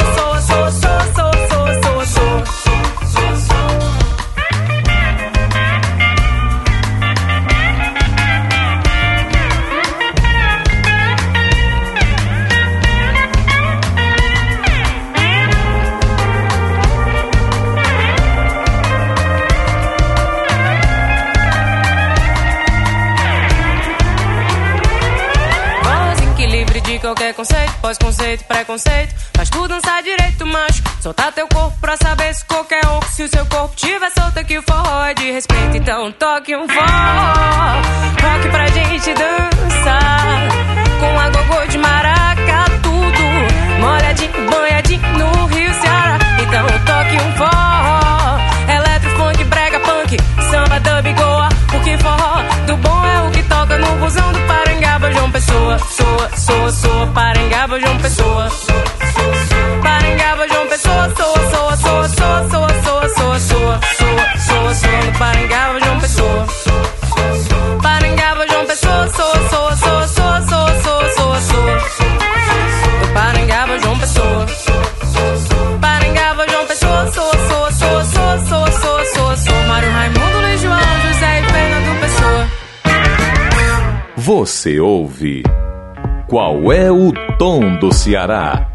Qualquer conceito, pós-conceito, preconceito, faz tu dançar direito, macho. Soltar teu corpo pra saber se qualquer outro, se o seu corpo tiver solto aqui, o forró é de respeito. Então toque um forró, rock pra gente dançar, com a gogô de maraca, tudo molhadinho, banhadinho no Rio Ceará. Então toque um forró, eletro, funk, brega, punk, samba, dub, goa, porque forró do bom é o que toca no busão do Parangaba, João Pessoa. Soa, Parangaba, João Pessoa. Parangaba, João Pessoa. Soa, no Parangaba, João Pessoa. Parangaba, João Pessoa. Soa, do Parangaba, João Pessoa. Parangaba, João Pessoa. Soa, Mário Raimundo, Luiz João, José e Fernando Pessoa. Você ouve Qual é o Tom do Ceará?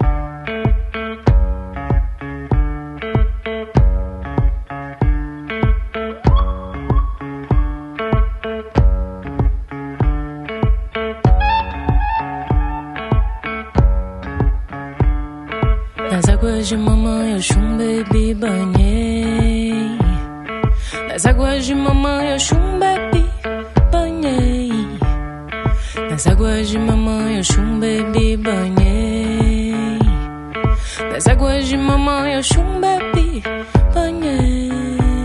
Nas águas de mamãe Oxum, bebi, banhei. Nas águas de mamãe Oxum, bebi, banhei. Nas águas de mamãe Oxum, bebi, banhei. Nas águas de mamãe Oxum, bebi, banhei.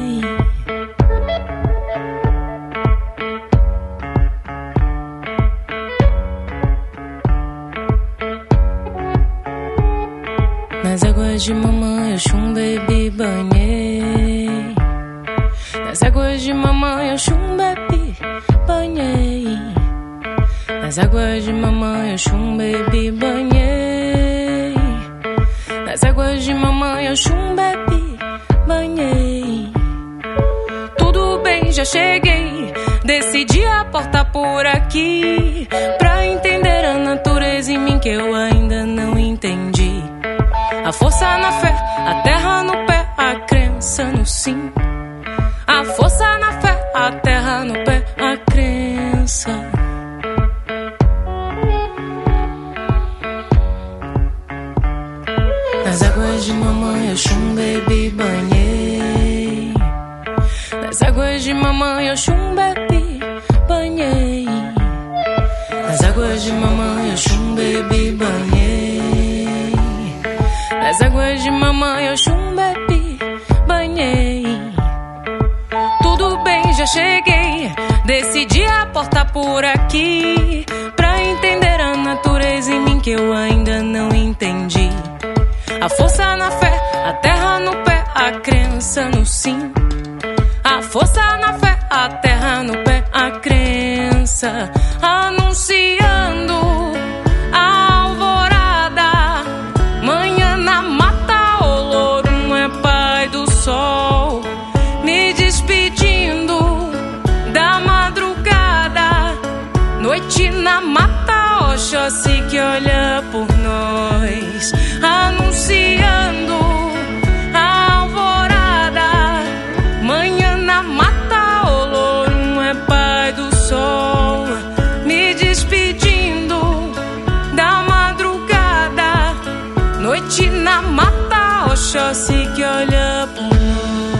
Nas águas de mamãe Oxum, bebi, banhei. Nas águas de mamãe Oxum, bebi, banhei. Nas águas de mamãe Oxum, bebi, banhei. Nas águas de mamãe Oxum, bebi, banhei. Tudo bem, já cheguei, decidi aportar por aqui, pra entender a natureza em mim que eu ainda não entendi. A força na fé, a terra no pé, a crença no sim. A força na fé, a terra no pé, a crença. Nas águas de mamãe Oxum, bebi, banhei. Nas águas de mamãe Oxum, bebi, banhei. Nas águas de mamãe Oxum, bebi, banhei. Nas águas de mamãe Oxum, bebi, banhei. Tudo bem, já cheguei. Decidi aportar por aqui pra entender a natureza em mim que eu ainda não entendi. A força na fé, a terra no pé, a crença no sim. A força na fé, a terra no pé, a crença anunciando a alvorada. Manhã na mata, o louro é pai do sol. Me despedindo da madrugada. Noite na mata, Oxóssi que olha por nós, anunciando a alvorada. Manhã na mata, o louro é pai do sol. Me despedindo da madrugada. Noite na mata, Oxóssi que olha por nós.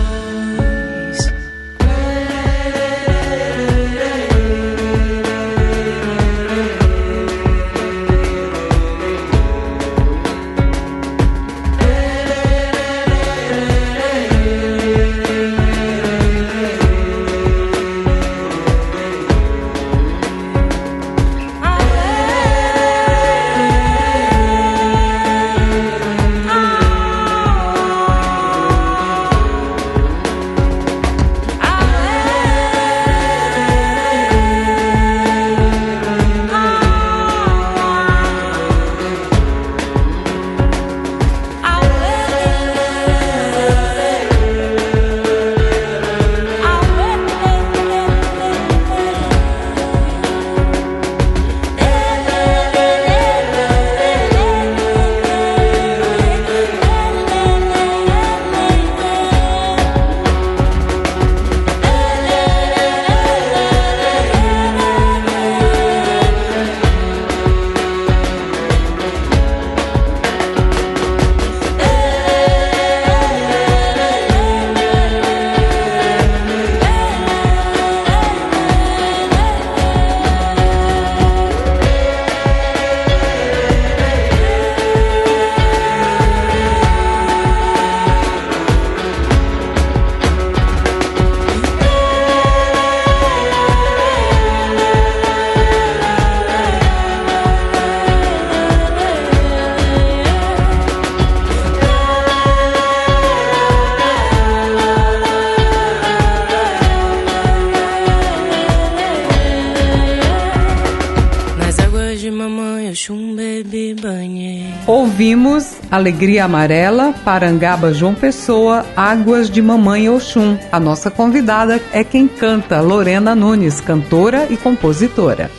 Ouvimos Alegria Amarela, Parangaba João Pessoa, Águas de Mamãe Oxum. A nossa convidada é quem canta, Lorena Nunes, cantora e compositora.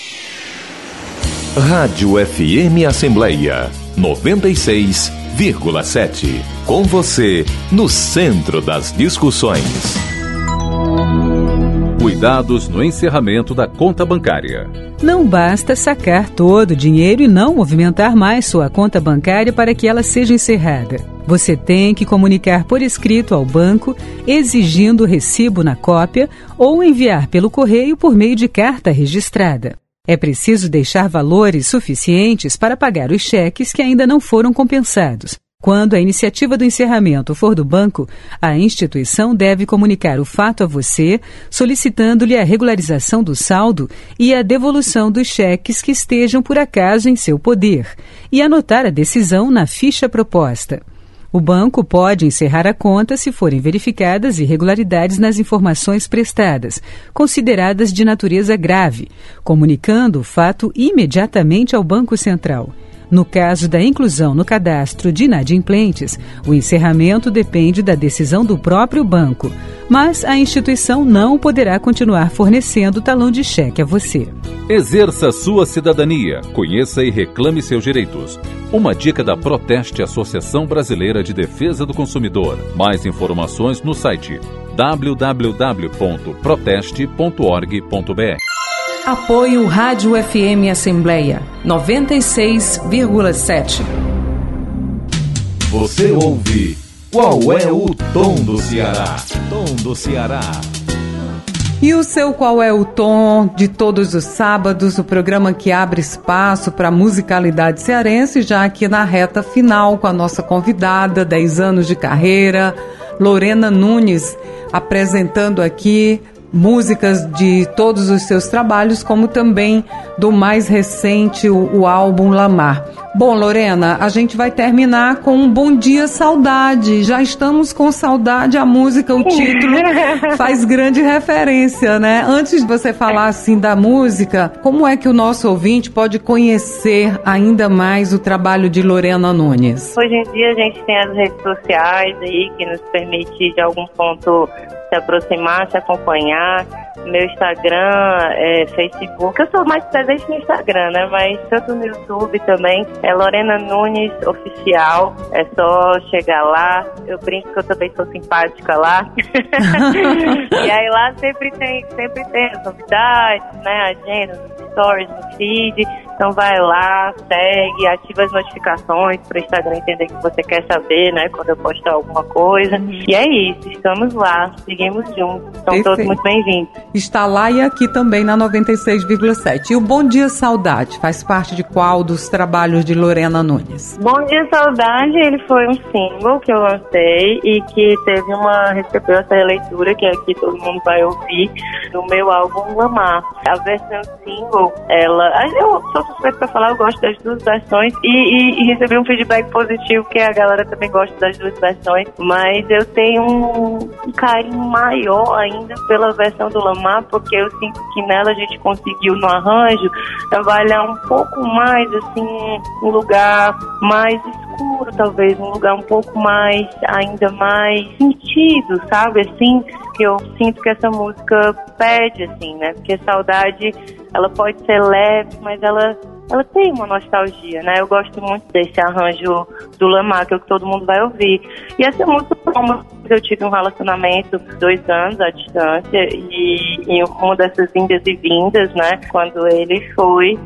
Rádio FM Assembleia 96,7. Com você, no centro das discussões. Cuidados no encerramento da conta bancária. Não basta sacar todo o dinheiro e não movimentar mais sua conta bancária para que ela seja encerrada. Você tem que comunicar por escrito ao banco, exigindo o recibo na cópia ou enviar pelo correio por meio de carta registrada. É preciso deixar valores suficientes para pagar os cheques que ainda não foram compensados. Quando a iniciativa do encerramento for do banco, a instituição deve comunicar o fato a você, solicitando-lhe a regularização do saldo e a devolução dos cheques que estejam por acaso em seu poder, e anotar a decisão na ficha proposta. O banco pode encerrar a conta se forem verificadas irregularidades nas informações prestadas, consideradas de natureza grave, comunicando o fato imediatamente ao Banco Central. No caso da inclusão no cadastro de inadimplentes, o encerramento depende da decisão do próprio banco, mas a instituição não poderá continuar fornecendo talão de cheque a você. Exerça sua cidadania, conheça e reclame seus direitos. Uma dica da Proteste, Associação Brasileira de Defesa do Consumidor. Mais informações no site www.proteste.org.br. Apoio Rádio FM Assembleia 96,7. Você ouve Qual é o Tom do Ceará? Tom do Ceará. E o seu Qual é o Tom de todos os sábados, o programa que abre espaço para a musicalidade cearense, já aqui na reta final com a nossa convidada, 10 anos de carreira, Lorena Nunes, apresentando aqui músicas de todos os seus trabalhos, como também do mais recente, o álbum Lamar. Bom, Lorena, a gente vai terminar com um Bom Dia Saudade. Já estamos com saudade, a música, o título faz grande referência, né? Antes de você falar assim da música, como é que o nosso ouvinte pode conhecer ainda mais o trabalho de Lorena Nunes? Hoje em dia a gente tem as redes sociais aí que nos permite de algum ponto se aproximar, se acompanhar. Meu Instagram, Facebook, eu sou mais presente no Instagram, né? Mas tanto no YouTube também, é Lorena Nunes Oficial, é só chegar lá. Eu brinco que eu também sou simpática lá. E aí lá sempre tem as novidades, né? Agenda, nos stories, no feed. Então vai lá, segue, ativa as notificações para o Instagram entender que você quer saber, né? Quando eu postar alguma coisa. E é isso, estamos lá, seguimos juntos. São Perfeito. Todos muito bem-vindos. Está lá e aqui também na 96,7. E o Bom Dia Saudade faz parte de qual dos trabalhos de Lorena Nunes? Bom Dia Saudade, ele foi um single que eu lancei e que recebeu essa releitura que aqui todo mundo vai ouvir do meu álbum Lamar. A versão single, eu sou suspeita pra falar, eu gosto das duas versões e recebi um feedback positivo que a galera também gosta das duas versões, mas eu tenho um carinho maior ainda pela versão do Lamar, porque eu sinto que nela a gente conseguiu no arranjo trabalhar um pouco mais, assim, um lugar mais escuro, talvez, um lugar um pouco mais, ainda mais sentido, sabe, assim, que eu sinto que essa música pede, assim, né, porque saudade, ela pode ser leve, mas ela tem uma nostalgia, né? Eu gosto muito desse arranjo do Lamar, que é o que todo mundo vai ouvir. E essa música, eu tive um relacionamento 2 anos à distância e uma dessas indas e vindas, né? Quando ele foi,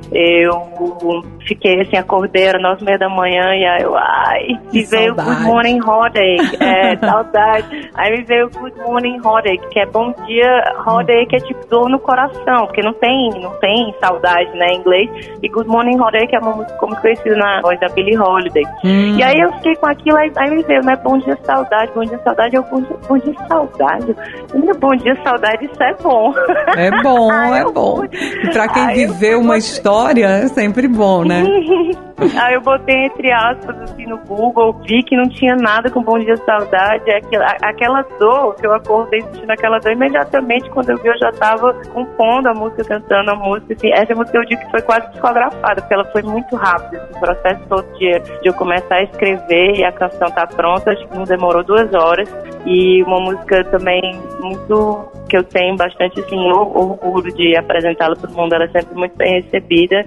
eu fiquei assim, acordei, era 9h30 da manhã e aí me veio Good Morning Heartache, saudade. Aí me veio Good Morning Heartache, que é bom dia, Heartache é tipo dor no coração, porque não tem saudade, né, em inglês. E Good Morning Heartache é uma música como conhecida na voz da Billie Holiday. E aí eu fiquei com aquilo, aí me veio, né, Bom Dia Saudade, Bom Dia Saudade, Bom Dia Saudade. Bom Dia Saudade, isso é bom. É bom, é bom. E pra quem viveu uma história, é sempre bom, né? Aí eu botei entre aspas assim no Google, vi que não tinha nada com Bom Dia Saudade, aquela dor que eu acordei sentindo aquela dor imediatamente, quando eu vi eu já tava compondo a música, cantando a música, assim, essa música eu digo que foi quase psicografada, porque ela foi muito rápida, esse processo todo de eu começar a escrever e a canção tá pronta, acho que não demorou 2 horas, e uma música também muito, que eu tenho bastante assim, orgulho de apresentá-la para o mundo, ela é sempre muito bem recebida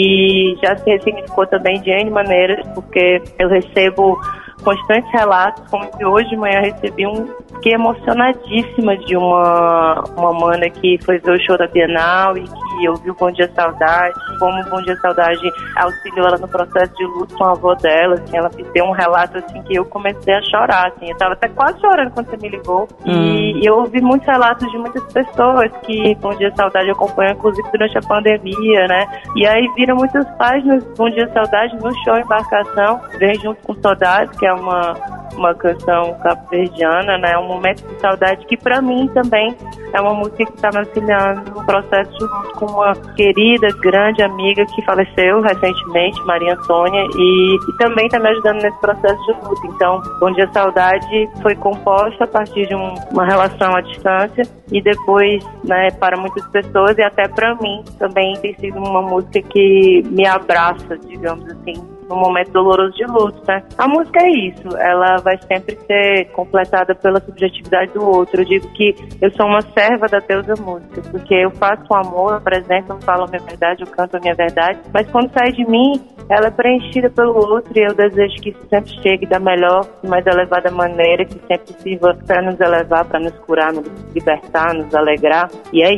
e já se ressignificou também de N maneiras, porque eu recebo constantes relatos, como que hoje de manhã recebi fiquei emocionadíssima de uma mana que foi ver o show da Bienal e que ouviu Bom Dia Saudade, como Bom Dia Saudade auxiliou ela no processo de luto com a avó dela, assim, ela deu um relato assim que eu comecei a chorar, assim, eu tava até quase chorando quando você me ligou, e eu ouvi muitos relatos de muitas pessoas que Bom Dia Saudade acompanham, inclusive durante a pandemia, né, e aí viram muitas páginas Bom Dia Saudade no show Embarcação, Vem Junto com Saudade, que é uma canção cabo-verdiana, né? Um momento de saudade que pra mim também é uma música que está me auxiliando no processo de luto com uma querida, grande amiga que faleceu recentemente, Maria Antônia, e também está me ajudando nesse processo de luto. Então, Bom Dia Saudade foi composta a partir de uma relação à distância e depois, né, para muitas pessoas e até para mim também tem sido uma música que me abraça, digamos assim, num momento doloroso de luto, né? A música é isso, ela vai sempre ser completada pela subjetividade do outro. Eu digo que eu sou uma serva da deusa música, porque eu faço com amor, eu apresento, eu falo a minha verdade, eu canto a minha verdade, mas quando sai de mim, ela é preenchida pelo outro e eu desejo que isso sempre chegue da melhor e mais elevada maneira, que sempre sirva para nos elevar, para nos curar, nos libertar, nos alegrar, e é isso.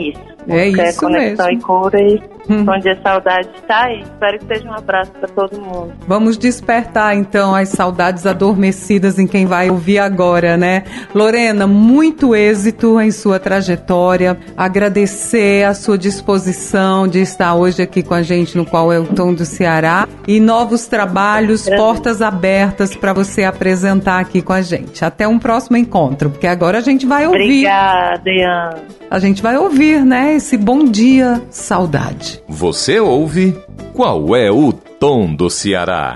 música isso conexão mesmo. e cura, e onde a saudade está aí. Espero que seja um abraço para todo mundo. Vamos despertar, então, as saudades adormecidas em quem vai ouvir agora, né? Lorena, muito êxito em sua trajetória. Agradecer a sua disposição de estar hoje aqui com a gente no Qual é o Tom do Ceará. E novos trabalhos, portas abertas para você apresentar aqui com a gente. Até um próximo encontro, porque agora a gente vai ouvir. Obrigada, Ian. A gente vai ouvir, né? Esse Bom Dia, Saudade. Você ouve Qual é o Tom do Ceará?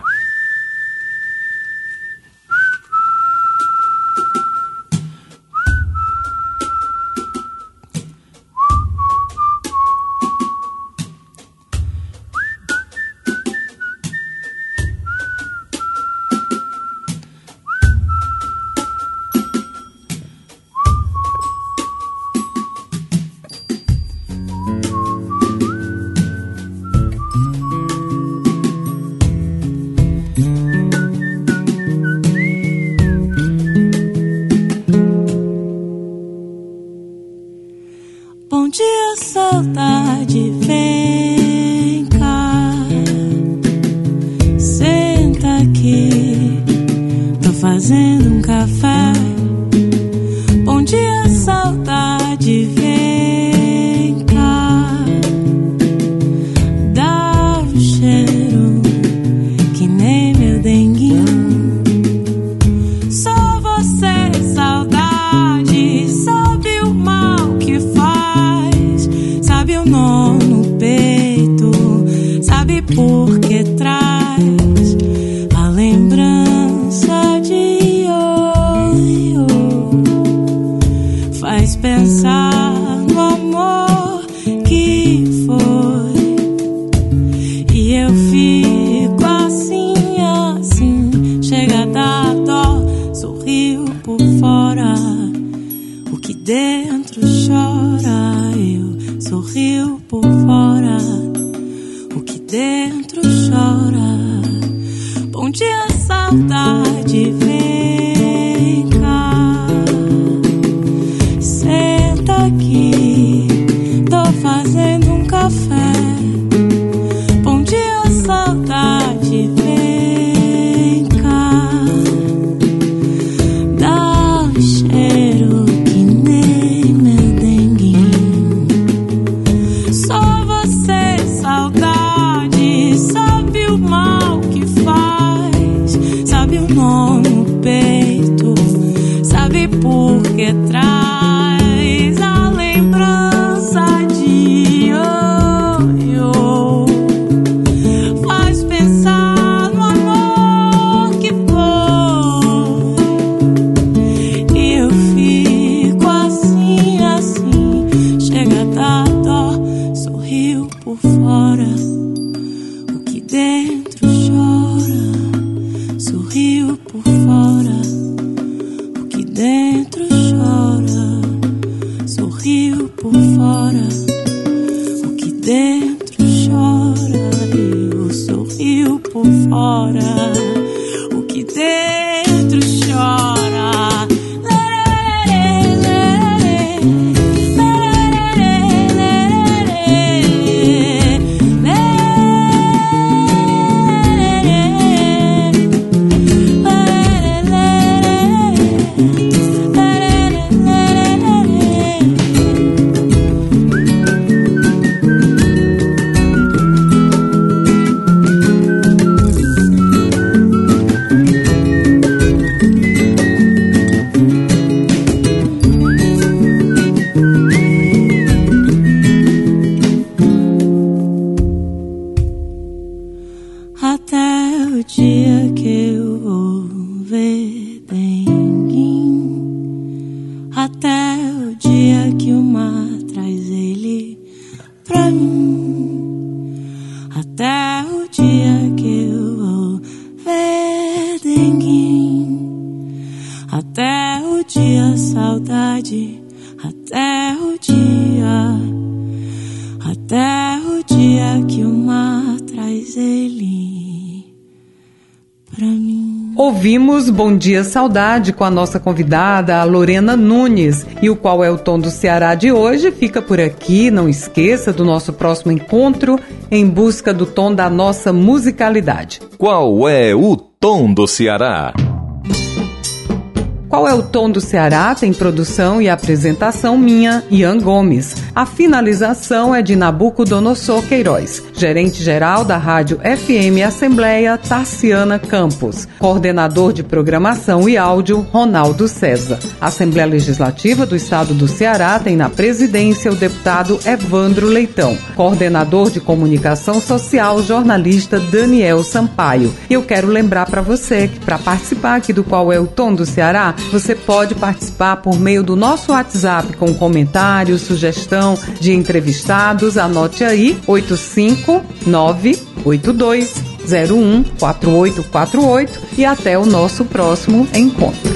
Bom dia, saudade, vem cá, senta aqui, tô fazendo um café. Bom dia, saudade, vem cá, dá um cheiro que nem meu denguinho. Só você, saudade, sabe o mal que faz, sabe o nó no peito, sabe por que traz a lembrança de ioiô. Faz pensar no amor que foi, e eu fico assim, assim, chega a dar dó, sorrio por fora, o que dentro chora. Eu sorrio por fora, o que dentro chora. Bom dia, saudade, vem cá, senta aqui, tô fazendo um café. Bom dia, saudade, vem cá, dá um cheiro que nem meu denguinho. Só você, saudade, sabe o mal que faz, sabe o nó no peito, sabe por que traz a lembrança de ioiô. Faz pensar no amor que foi, e eu fico assim, assim, chega a dar dó, sorrio por fora, o que dentro chora. Sorrio por fora, o que dentro chora. Sorrio por fora, o que dentro chora. Eu sorrio por fora, o que dentro chora. Até o dia que eu vou ver denguinho, até o dia que o mar traz ele pra mim, até o dia que eu vou ver denguinho, até o dia, saudade, até o dia que o mar traz ele pra mim. Ouvimos Bom Dia Saudade com a nossa convidada, a Lorena Nunes. E o Qual é o Tom do Ceará de hoje fica por aqui. Não esqueça do nosso próximo encontro em busca do tom da nossa musicalidade. Qual é o Tom do Ceará? Qual é o Tom do Ceará? Tem produção e apresentação minha, Ian Gomes. A finalização é de Nabucodonosor Queiroz. Gerente-geral da Rádio FM Assembleia, Tarciana Campos. Coordenador de Programação e Áudio, Ronaldo César. A Assembleia Legislativa do Estado do Ceará tem na presidência o deputado Evandro Leitão. Coordenador de Comunicação Social, jornalista Daniel Sampaio. E eu quero lembrar para você que para participar aqui do Qual é o Tom do Ceará, você pode participar por meio do nosso WhatsApp com comentário, sugestão de entrevistados. Anote aí, 859-8201-4848 e até o nosso próximo encontro.